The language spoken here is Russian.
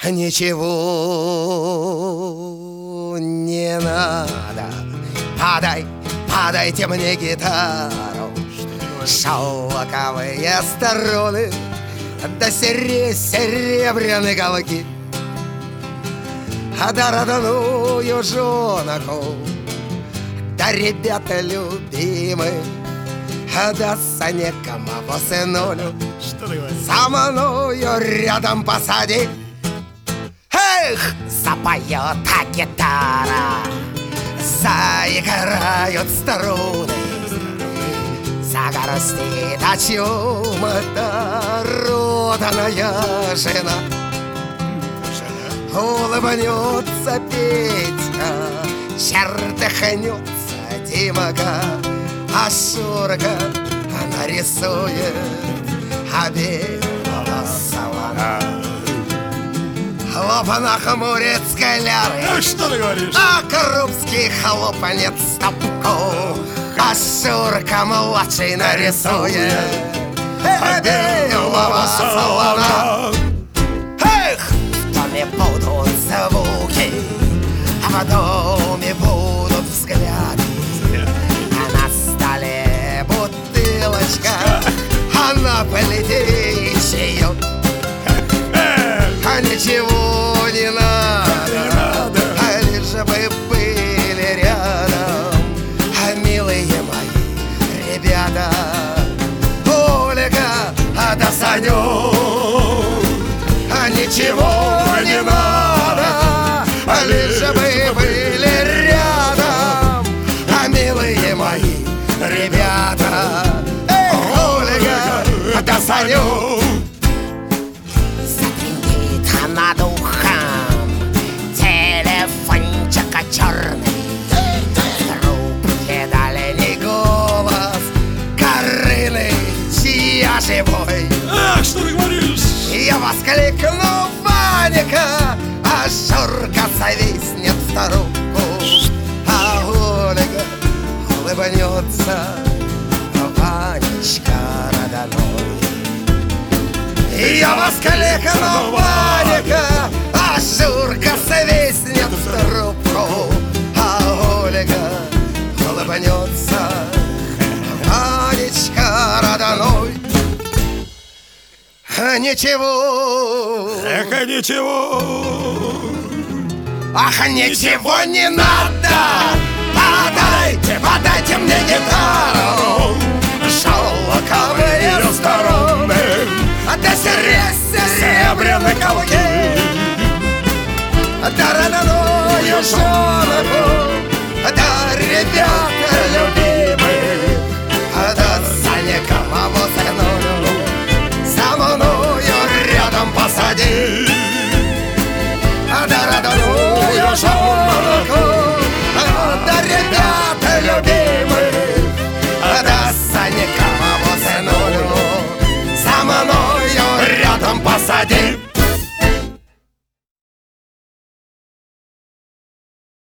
Ничего не надо. Подайте мне гитару, шелковые струны, да серебряные голки, да родную женку, да ребята любимые, да Саня Камова сынулю, со мною рядом посади. Эх, запоет гитара, заиграют струны, загорстит о чем-то роданая жена. Улыбнется Петька, чертыхнется Димка, а Шурка нарисует белого слона. Хлопа хмурит скаляры. Что ты говоришь? А Крупский хлопанет стопку, а Шурка младший нарисует белого слона. Эх, в доме будут звуки, а в доме будут взгляды, а на столе бутылочка, а на плите чаек. А ничего не надо, а лишь бы были рядом, а милые мои ребята, Ольга, да Санек. А ничего не надо, а лишь бы были рядом, а милые мои ребята, Ольга, да Санек. Над ухом телефончика черный, трубке дальний голос Карины, чья живой. Ах, что ты говоришь? Я воскликну: Ваника, а Шурка зависнет в трубку, а Ольга улыбнется: Ванечка родной. Я воскликну: Ваника, а Шурка свистнет в трубку, а Ольга улыбнется: Ванечка родной. Ничего, Эх, ничего. ах, ничего не надо. Подайте мне гитару, шелковые струны, да серебряные голки, да родную женку, да ребята